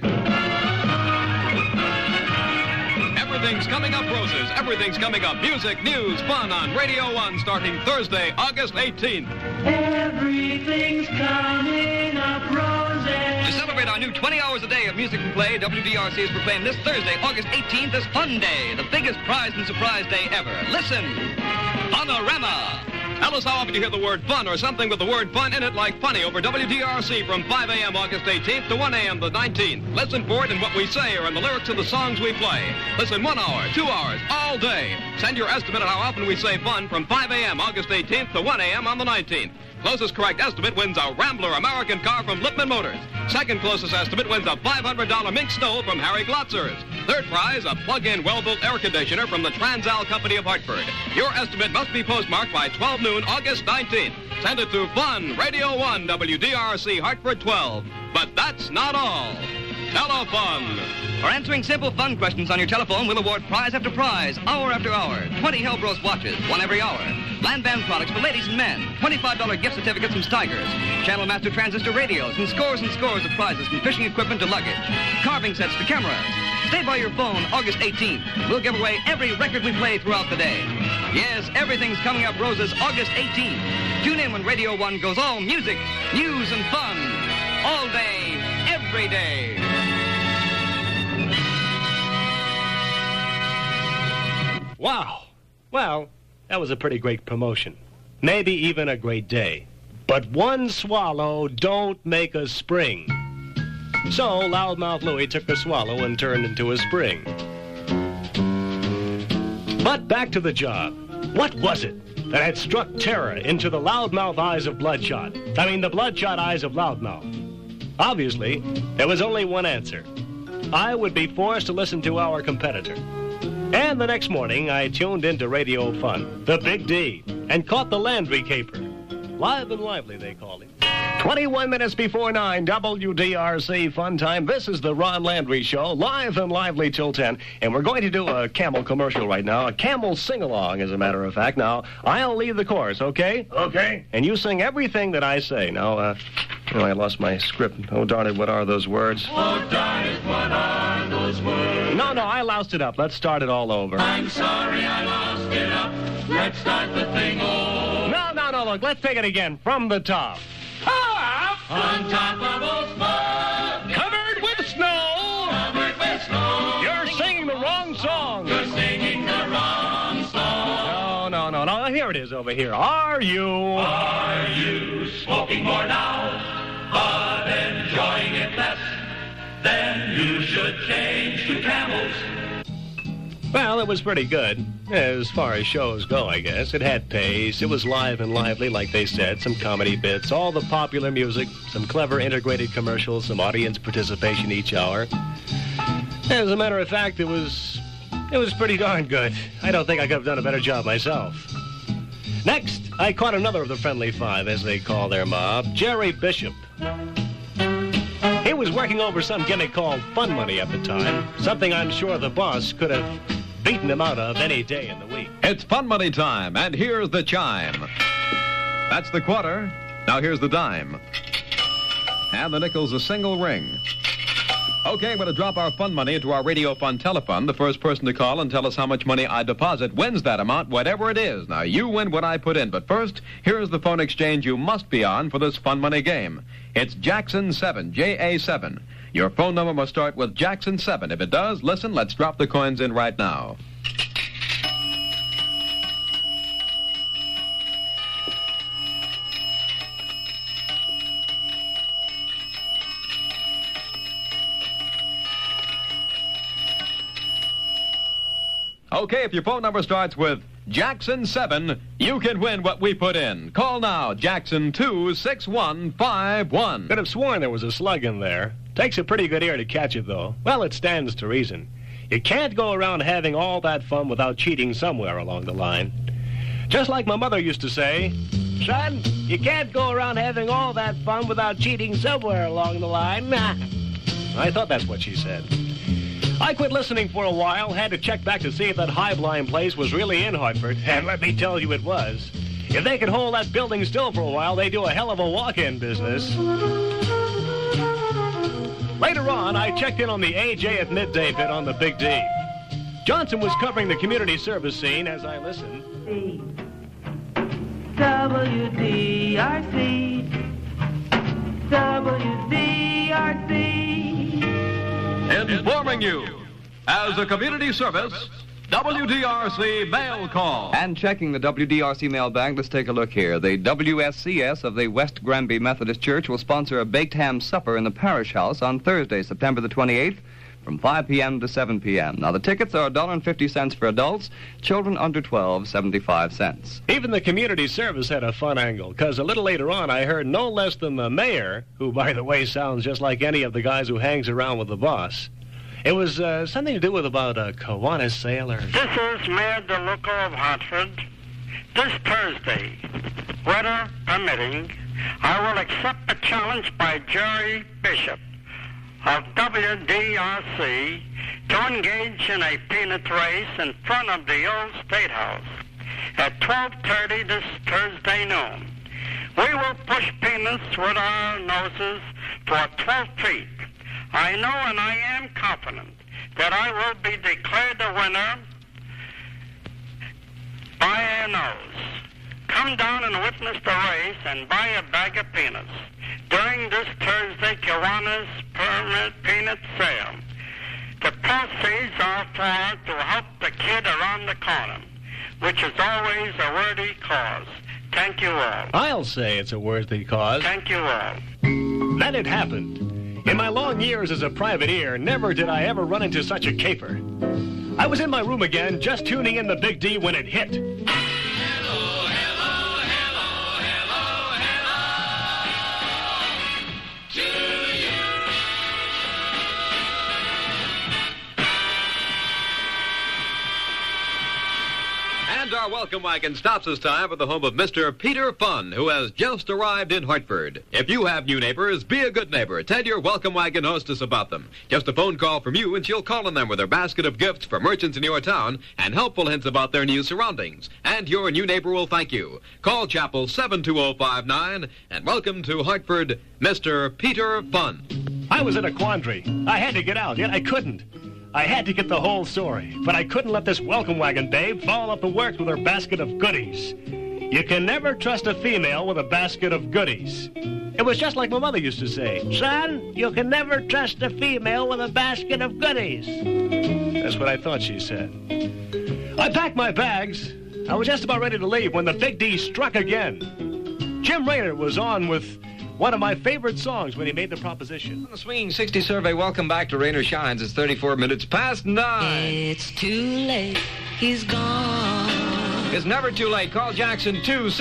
Everything's coming up roses. Everything's coming up music, news, fun on Radio 1 starting Thursday, August 18th. Everything's coming up roses. To celebrate our new 20 hours a day of music and play, WDRC is proclaimed this Thursday, August 18th as Fun Day, the biggest prize and surprise day ever. Listen, Funorama. Tell us how often you hear the word fun or something with the word fun in it like funny over WDRC from 5 a.m. August 18th to 1 a.m. the 19th. Listen for it in what we say or in the lyrics of the songs we play. Listen 1 hour, 2 hours, all day. Send your estimate of how often we say fun from 5 a.m. August 18th to 1 a.m. on the 19th. Closest correct estimate wins a Rambler American car from Lippman Motors. Second closest estimate wins a $500 mink stove from Harry Glotzer's. Third prize, a plug-in well-built air conditioner from the Transal Company of Hartford. Your estimate must be postmarked by 12 noon, August 19th. Send it to Fun, Radio 1, WDRC, Hartford 12. But that's not all. Telefun. For answering simple fun questions on your telephone, we'll award prize after prize, hour after hour. 20 Hellbros watches, one every hour. Land Band products for ladies and men. $25 gift certificates from Steigers. Channel Master transistor radios and scores of prizes from fishing equipment to luggage. Carving sets to cameras. Stay by your phone August 18th. We'll give away every record we play throughout the day. Yes, everything's coming up roses August 18th. Tune in when Radio 1 goes all music, news, and fun. All day, every day. Wow. Well, that was a pretty great promotion. Maybe even a great day. But one swallow don't make a spring. So Loudmouth Louie took the swallow and turned into a spring. But back to the job. What was it that had struck terror into the loudmouth eyes of Bloodshot? I mean, the Bloodshot eyes of Loudmouth. Obviously, there was only one answer. I would be forced to listen to our competitor. And the next morning, I tuned into Radio Fun, the Big D, and caught the Landry caper. Live and lively, they call him. 21 minutes before 9, WDRC Fun Time. This is the Ron Landry Show, live and lively till 10. And we're going to do a Camel commercial right now, a Camel sing-along, as a matter of fact. Now, I'll lead the chorus, okay? Okay. And you sing everything that I say. Now, I lost my script. Oh, darn it, what are those words? Oh, darn it, what are those words? No, I loused it up. Let's start it all over. I'm sorry I lost it up. Let's start the thing over. No, look, let's take it again, from the top. On top of old smoke. Covered with snow. Covered with snow. You're singing the wrong song. You're singing the wrong song. No. Here it is over here. Are you smoking more now, but enjoying it less? Then you should change to Camels. Well, it was pretty good, as far as shows go, I guess. It had pace, it was live and lively, like they said, some comedy bits, all the popular music, some clever integrated commercials, some audience participation each hour. As a matter of fact, it was pretty darn good. I don't think I could have done a better job myself. Next, I caught another of the Friendly Five, as they call their mob, Jerry Bishop. He was working over some gimmick called Fun Money at the time, something I'm sure the boss could have beaten him out of any day in the week. It's Fun Money time, and here's the chime. That's the quarter. Now here's the dime. And the nickel's a single ring. Okay, I'm going to drop our fun money into our Radio Fun Telefun. The first person to call and tell us how much money I deposit wins that amount, whatever it is. Now, you win what I put in. But first, here's the phone exchange you must be on for this Fun Money game. It's Jackson 7, J-A-7. Your phone number must start with Jackson 7. If it does, listen, let's drop the coins in right now. Okay, if your phone number starts with Jackson 7, you can win what we put in. Call now, Jackson 26151. Could have sworn there was a slug in there. Takes a pretty good ear to catch it, though. Well, it stands to reason. You can't go around having all that fun without cheating somewhere along the line. Just like my mother used to say, son, you can't go around having all that fun without cheating somewhere along the line. I thought that's what she said. I quit listening for a while, had to check back to see if that Highline place was really in Hartford, and let me tell you it was. If they could hold that building still for a while, they do a hell of a walk-in business. Later on, I checked in on the AJ at Midday bit on the Big D. Johnson was covering the community service scene as I listened. WDRC. Informing you, as a community service, WDRC Mail Call. And checking the WDRC mailbag, let's take a look here. The WSCS of the West Granby Methodist Church will sponsor a baked ham supper in the parish house on Thursday, September the 28th, from 5 p.m. to 7 p.m. Now, the tickets are $1.50 for adults, children under 12, 75 cents. Even the community service had a fun angle, because a little later on I heard no less than the mayor, who, by the way, sounds just like any of the guys who hangs around with the boss. It was something to do with about a Kiwanis sailor. This is Mayor DeLuca of Hartford. This Thursday, weather permitting, I will accept a challenge by Jerry Bishop. of WDRC to engage in a peanut race in front of the old State House at 12:30 this Thursday noon. We will push peanuts with our noses for 12 feet. I know and I am confident that I will be declared the winner by a nose. Come down and witness the race and buy a bag of peanuts during this Thursday Kiwanis Permit Peanut Sale. The proceeds are for to help the kid around the corner, which is always a worthy cause. Thank you all. I'll say it's a worthy cause. Thank you all. Then it happened. In my long years as a privateer, never did I ever run into such a caper. I was in my room again, just tuning in the Big D when it hit. And our welcome wagon stops this time at the home of Mr. Peter Fun, who has just arrived in Hartford. If you have new neighbors, be a good neighbor. Tell your welcome wagon hostess about them. Just a phone call from you, and she'll call on them with her basket of gifts for merchants in your town and helpful hints about their new surroundings. And your new neighbor will thank you. Call Chapel 72059 and welcome to Hartford, Mr. Peter Fun. I was in a quandary. I had to get out, yet I couldn't. I had to get the whole story, but I couldn't let this welcome wagon babe fall off the works with her basket of goodies. You can never trust a female with a basket of goodies. It was just like my mother used to say, son, you can never trust a female with a basket of goodies. That's what I thought she said. I packed my bags. I was just about ready to leave when the Big D struck again. Jim Raynor was on with one of my favorite songs when he made the proposition. On the Swinging 60 survey, welcome back to Raynor Shines. It's 34 minutes past 9. It's too late. He's gone. It's never too late. Call Jackson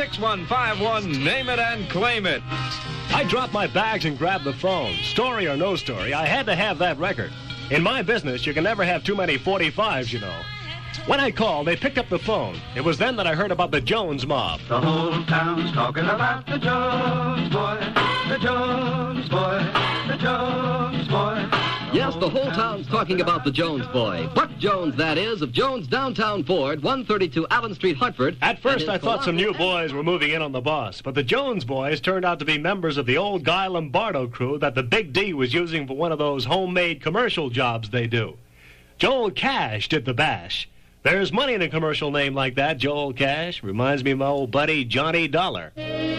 26151. Name it and claim it. I dropped my bags and grabbed the phone. Story or no story, I had to have that record. In my business, you can never have too many 45s, you know. When I called, they picked up the phone. It was then that I heard about the Jones mob. The whole town's talking about the Jones boy, the Jones boy, the Jones boy. Yes, the whole town's talking about the Jones boy. Buck Jones, that is, of Jones Downtown Ford, 132 Allen Street, Hartford. At first, I thought some new boys were moving in on the boss, but the Jones boys turned out to be members of the old Guy Lombardo crew that the Big D was using for one of those homemade commercial jobs they do. Joel Cash did the bash. There's money in a commercial name like that, Joel Cash. Reminds me of my old buddy, Johnny Dollar.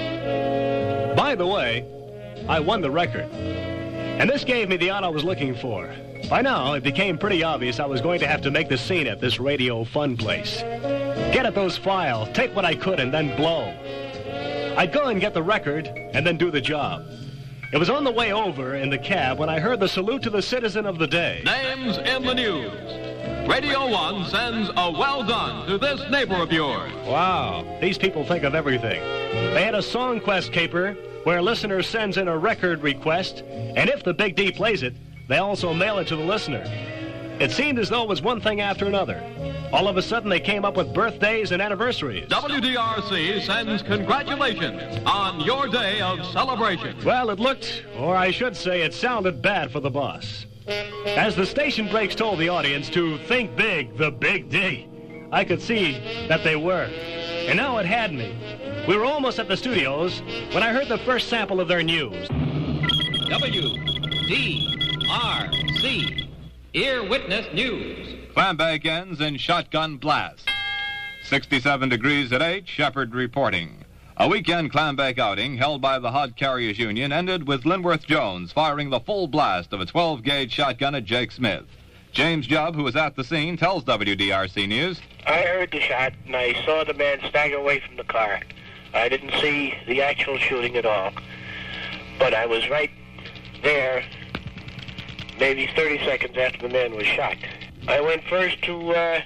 By the way, I won the record. And this gave me the out I was looking for. By now, it became pretty obvious I was going to have to make the scene at this radio fun place. Get at those files, take what I could, and then blow. I'd go and get the record, and then do the job. It was on the way over in the cab when I heard the salute to the citizen of the day. Names in the news. Radio 1 sends a well done to this neighbor of yours. Wow, these people think of everything. They had a Song Quest caper where a listener sends in a record request, and if the Big D plays it, they also mail it to the listener. It seemed as though it was one thing after another. All of a sudden, they came up with birthdays and anniversaries. WDRC sends congratulations on your day of celebration. Well, it looked, or I should say, it sounded bad for the boss. As the station breaks told the audience to think big, the Big D, I could see that they were. And now it had me. We were almost at the studios when I heard the first sample of their news. WDRC, Ear Witness News. Clambake ends in shotgun blast. 67 degrees at 8, Shepard reporting. A weekend Clambake outing held by the Hod Carriers Union ended with Linworth Jones firing the full blast of a 12-gauge shotgun at Jake Smith. James Jubb, who was at the scene, tells WDRC News. I heard the shot, and I saw the man stagger away from the car. I didn't see the actual shooting at all. But I was right there, maybe 30 seconds after the man was shot. I went first to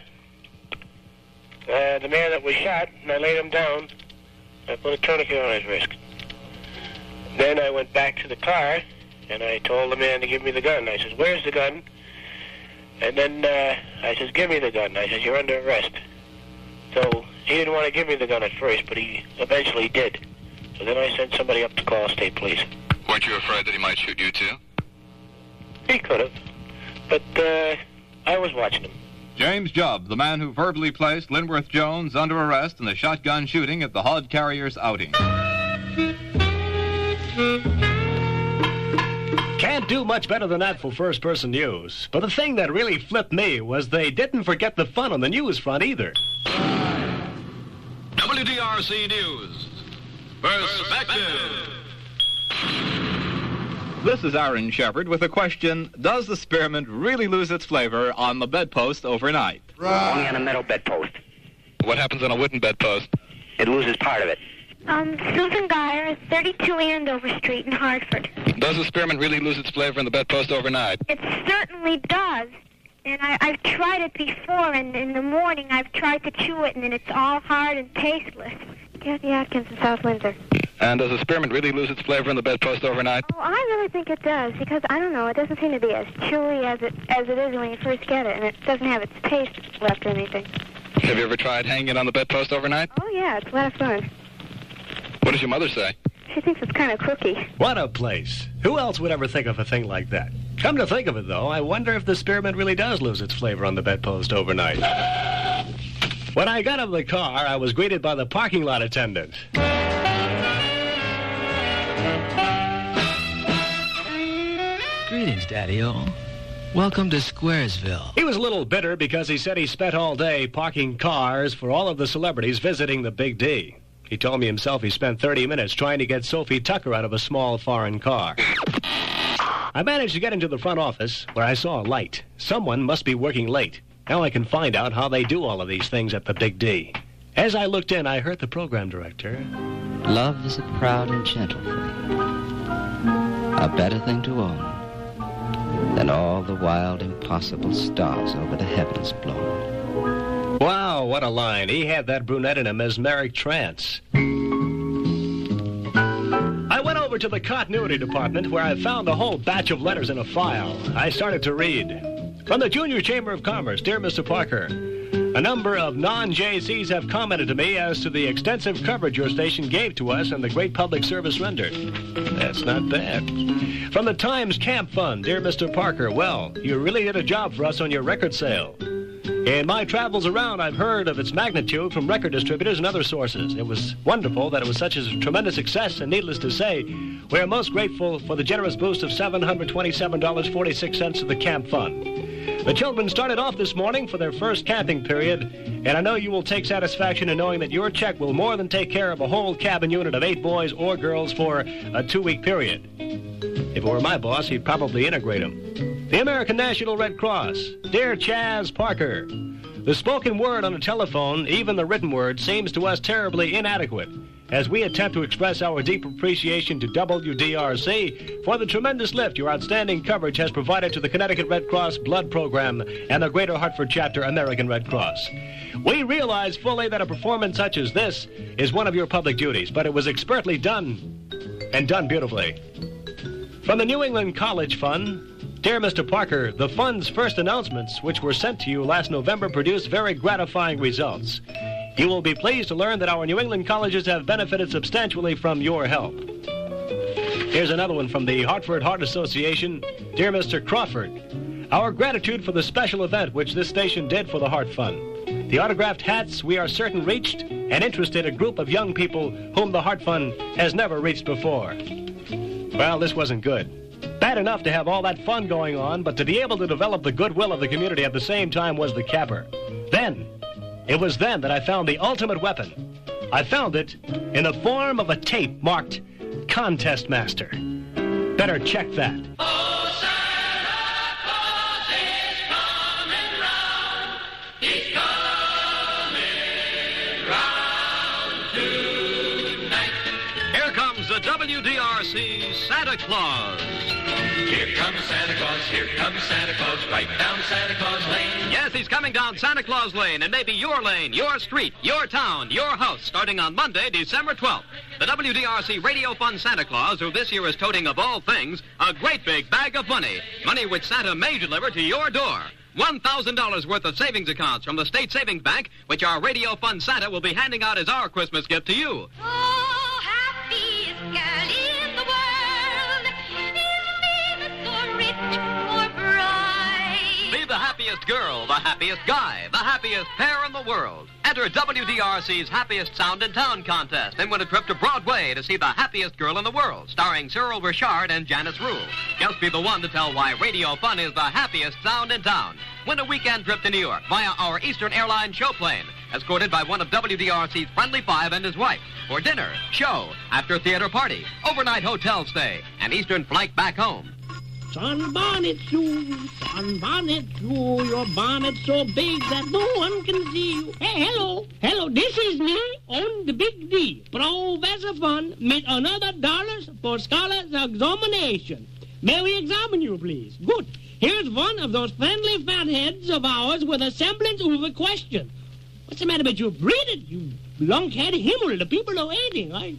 the man that was shot, and I laid him down. I put a tourniquet on his wrist. Then I went back to the car, and I told the man to give me the gun. I says, "Where's the gun?" And then I says, "Give me the gun." I says, "You're under arrest." So he didn't want to give me the gun at first, but he eventually did. So then I sent somebody up to call state police. Weren't you afraid that he might shoot you too? He could have. But I was watching him. James Jubb, the man who verbally placed Linworth Jones under arrest in the shotgun shooting at the Hod Carriers outing. Can't do much better than that for first-person news. But the thing that really flipped me was they didn't forget the fun on the news front either. WDRC News. Perspective. This is Aaron Shepard with a question: does the spearmint really lose its flavor on the bedpost overnight? Only on a metal bedpost. What happens on a wooden bedpost? It loses part of it. Susan Geyer, 32 Andover Street in Hartford. Does the spearmint really lose its flavor in the bedpost overnight? It certainly does. And I've tried it before, and in the morning I've tried to chew it, and then it's all hard and tasteless. Kathy Atkins in South Windsor. And does the spearmint really lose its flavor in the bedpost overnight? Oh, I really think it does, because, I don't know, it doesn't seem to be as chewy as it is when you first get it, and it doesn't have its taste left or anything. Have you ever tried hanging it on the bedpost overnight? Oh, yeah, it's a lot of fun. What does your mother say? She thinks it's kind of crooky. What a place. Who else would ever think of a thing like that? Come to think of it, though, I wonder if the spearmint really does lose its flavor on the bedpost overnight. When I got out of the car, I was greeted by the parking lot attendant. Greetings, Daddy-O. Welcome to Squaresville. He was a little bitter because he said he spent all day parking cars for all of the celebrities visiting the Big D. He told me himself he spent 30 minutes trying to get Sophie Tucker out of a small foreign car. I managed to get into the front office where I saw a light. Someone must be working late. Now I can find out how they do all of these things at the Big D. As I looked in, I heard the program director. Love is a proud and gentle thing. A better thing to own than all the wild, impossible stars over the heavens blown. Wow, what a line. He had that brunette in a mesmeric trance. I went over to the continuity department where I found a whole batch of letters in a file. I started to read. From the Junior Chamber of Commerce, dear Mr. Parker, a number of non-JCs have commented to me as to the extensive coverage your station gave to us and the great public service rendered. That's not bad. From the Times Camp Fund, dear Mr. Parker, well, you really did a job for us on your record sale. In my travels around, I've heard of its magnitude from record distributors and other sources. It was wonderful that it was such a tremendous success, and needless to say, we are most grateful for the generous boost of $727.46 to the Camp Fund. The children started off this morning for their first camping period, and I know you will take satisfaction in knowing that your check will more than take care of a whole cabin unit of 8 boys or girls for a 2-week period. If it were my boss, he'd probably integrate them. The American National Red Cross, dear Chaz Parker, the spoken word on the telephone, even the written word, seems to us terribly inadequate as we attempt to express our deep appreciation to WDRC for the tremendous lift your outstanding coverage has provided to the Connecticut Red Cross Blood Program and the Greater Hartford Chapter American Red Cross. We realize fully that a performance such as this is one of your public duties, but it was expertly done, and done beautifully. From the New England College Fund, dear Mr. Parker, the fund's first announcements, which were sent to you last November, produced very gratifying results. You will be pleased to learn that our New England colleges have benefited substantially from your help. Here's another one from the Hartford Heart Association. Dear Mr. Crawford, our gratitude for the special event which this station did for the Heart Fund. The autographed hats we are certain reached and interested a group of young people whom the Heart Fund has never reached before. Well, this wasn't good. Bad enough to have all that fun going on, but to be able to develop the goodwill of the community at the same time was the capper. It was then that I found the ultimate weapon. I found it in the form of a tape marked Contest Master. Better check that. Oh, Santa Claus is coming round. He's coming round tonight. Here comes the WDRC Santa Claus. Here comes Santa Claus, here comes Santa Claus, right down Santa Claus Lane. Yes, he's coming down Santa Claus Lane, and maybe your lane, your street, your town, your house, starting on Monday, December 12th. The WDRC Radio Fund Santa Claus, who this year is toting, of all things, a great big bag of money. Money which Santa may deliver to your door. $1,000 worth of savings accounts from the State Savings Bank, which our Radio Fund Santa will be handing out as our Christmas gift to you. Oh, happiest girl in the world is Venus so rich, for the happiest guy, the happiest pair in the world. Enter WDRC's Happiest Sound in Town contest and win a trip to Broadway to see the happiest girl in the world, starring Cyril Richard and Janice Rule. Just be the one to tell why Radio Fun is the happiest sound in town. Win a weekend trip to New York via our Eastern Airlines showplane, escorted by one of WDRC's Friendly Five and his wife, for dinner, show, after-theater party, overnight hotel stay, and Eastern flight back home. Sunbonnet you, your bonnet so big that no one can see you. Hey, hello, this is me on the Big D. Professor Fun with another dollars for scholars examination. May we examine you, please? Good. Here's one of those friendly fatheads of ours with a semblance of a question. What's the matter with you? Read it, you lunkhead Himmel. The people are waiting, right?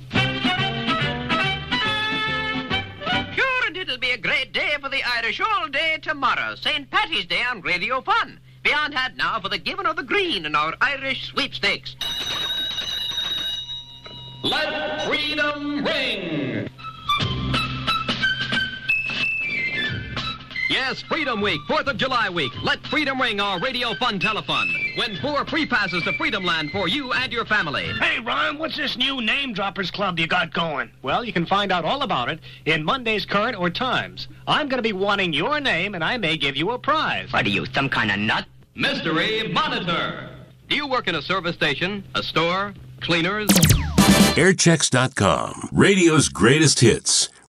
Sure, and it'll be a great day for the Irish all day tomorrow. St. Patty's Day on Radio Fun. Be on hand now for the giving of the green in our Irish sweepstakes. Let freedom ring! Yes, Freedom Week, 4th of July week. Let freedom ring our Radio Fun telethon. Win 4 free passes to Freedom Land for you and your family. Hey, Ron, what's this new Name Droppers Club you got going? Well, you can find out all about it in Monday's Current or Times. I'm going to be wanting your name, and I may give you a prize. What are you, some kind of nut? Mystery Monitor. Do you work in a service station, a store, cleaners? Airchecks.com. Radio's greatest hits.